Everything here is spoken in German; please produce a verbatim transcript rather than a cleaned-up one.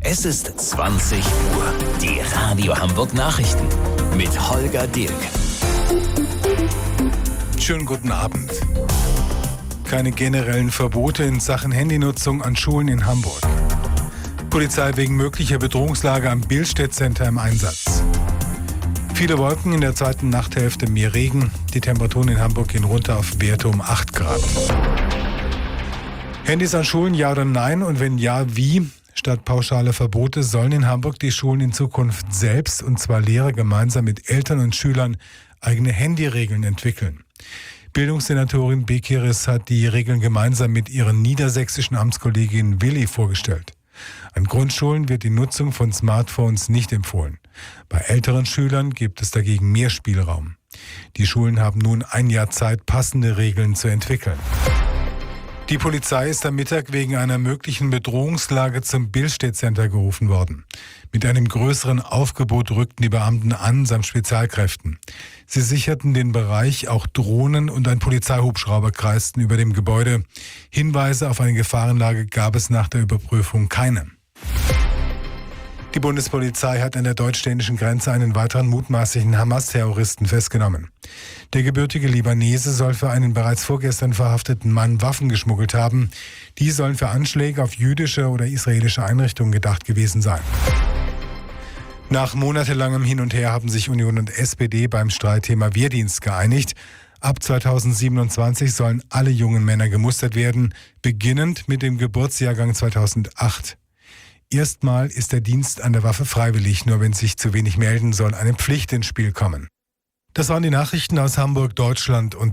Es ist zwanzig Uhr. Die Radio Hamburg Nachrichten mit Holger Dilk. Schönen guten Abend. Keine generellen Verbote in Sachen Handynutzung an Schulen in Hamburg. Polizei wegen möglicher Bedrohungslage am Billstedt Center im Einsatz. Viele Wolken in der zweiten Nachthälfte, mehr Regen. Die Temperaturen in Hamburg gehen runter auf Werte um acht Grad. Handys an Schulen, ja oder nein? Und wenn ja, wie? Statt pauschale Verbote sollen in Hamburg die Schulen in Zukunft selbst, und zwar Lehrer gemeinsam mit Eltern und Schülern, eigene Handyregeln entwickeln. Bildungssenatorin Bekiris hat die Regeln gemeinsam mit ihrer niedersächsischen Amtskollegin Willi vorgestellt. An Grundschulen wird die Nutzung von Smartphones nicht empfohlen. Bei älteren Schülern gibt es dagegen mehr Spielraum. Die Schulen haben nun ein Jahr Zeit, passende Regeln zu entwickeln. Die Polizei ist am Mittag wegen einer möglichen Bedrohungslage zum Billstedt Center gerufen worden. Mit einem größeren Aufgebot rückten die Beamten an, samt Spezialkräften. Sie sicherten den Bereich, auch Drohnen und ein Polizeihubschrauber kreisten über dem Gebäude. Hinweise auf eine Gefahrenlage gab es nach der Überprüfung keine. Die Bundespolizei hat an der deutsch-dänischen Grenze einen weiteren mutmaßlichen Hamas-Terroristen festgenommen. Der gebürtige Libanese soll für einen bereits vorgestern verhafteten Mann Waffen geschmuggelt haben. Die sollen für Anschläge auf jüdische oder israelische Einrichtungen gedacht gewesen sein. Nach monatelangem Hin und Her haben sich Union und S P D beim Streitthema Wehrdienst geeinigt. Ab zweitausendsiebenundzwanzig sollen alle jungen Männer gemustert werden, beginnend mit dem Geburtsjahrgang zweitausendacht. Erstmal ist der Dienst an der Waffe freiwillig, nur wenn sich zu wenig melden, soll eine Pflicht ins Spiel kommen. Das waren die Nachrichten aus Hamburg, Deutschland und